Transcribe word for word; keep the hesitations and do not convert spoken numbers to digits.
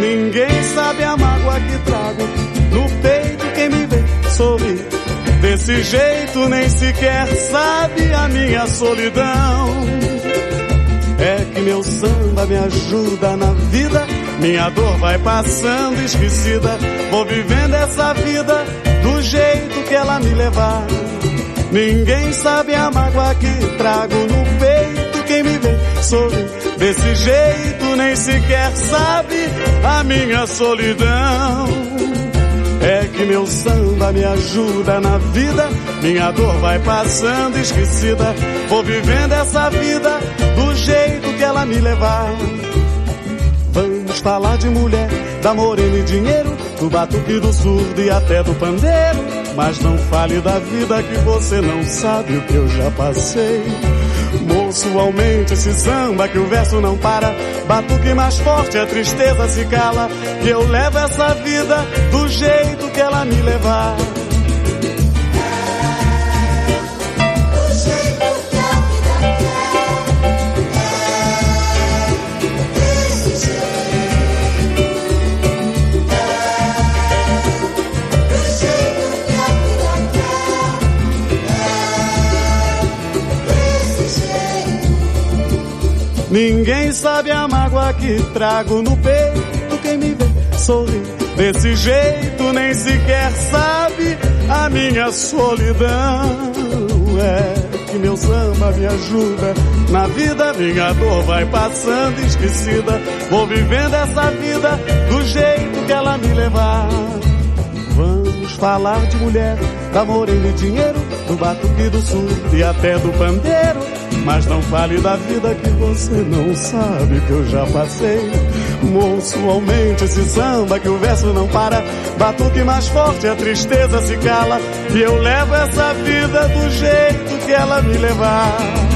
Ninguém sabe a mágoa que trago no peito, quem me vê sorrir desse jeito nem sequer sabe a minha solidão. É que meu samba me ajuda na vida, minha dor vai passando esquecida, vou vivendo essa vida do jeito que ela me levar. Ninguém sabe a mágoa que trago no peito, quem me vê sorrir desse jeito nem sequer sabe a minha solidão. É que meu samba me ajuda na vida, minha dor vai passando esquecida, vou vivendo essa vida do jeito que ela me levar. Vamos falar de mulher, da morena e dinheiro, do batuque, do surdo e até do pandeiro, mas não fale da vida que você não sabe o que eu já passei. Moço, aumente esse samba que o verso não para, batuque mais forte, a tristeza se cala, que eu levo essa vida do jeito que ela me levar. Ninguém sabe a mágoa que trago no peito, quem me vê sorrir desse jeito nem sequer sabe a minha solidão. É que meu samba me ajuda na vida, minha dor vai passando esquecida, vou vivendo essa vida do jeito que ela me levar. Vamos falar de mulher, da morena e dinheiro, do batuque, do surdo e até do pandeiro, mas não fale da vida que você não sabe que eu já passei. Moço, aumente esse samba que o verso não para, batuque mais forte, a tristeza se cala, e eu levo essa vida do jeito que ela me levar.